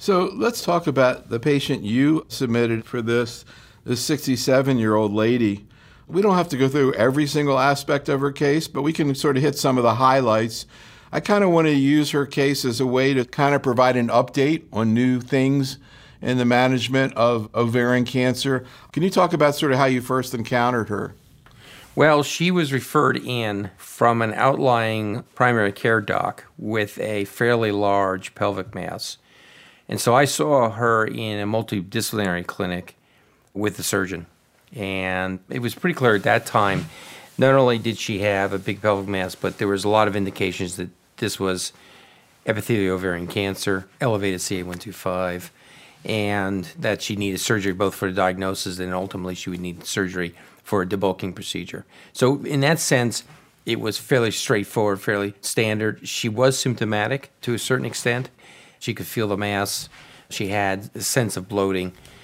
So let's talk about the patient you submitted for this 67-year-old lady. We don't have to go through every single aspect of her case, but we can sort of hit some of the highlights. I kind of want to use her case as a way to kind of provide an update on new things in the management of ovarian cancer. Can you talk about sort of how you first encountered her? Well, she was referred in from an outlying primary care doc with a fairly large pelvic mass. And so I saw her in a multidisciplinary clinic with the surgeon. And it was pretty clear at that time, not only did she have a big pelvic mass, but there was a lot of indications that this was epithelial ovarian cancer, elevated CA-125, and that she needed surgery both for the diagnosis and ultimately she would need surgery for a debulking procedure. So in that sense, it was fairly straightforward, fairly standard. She was symptomatic to a certain extent. She could feel the mass. She had a sense of bloating.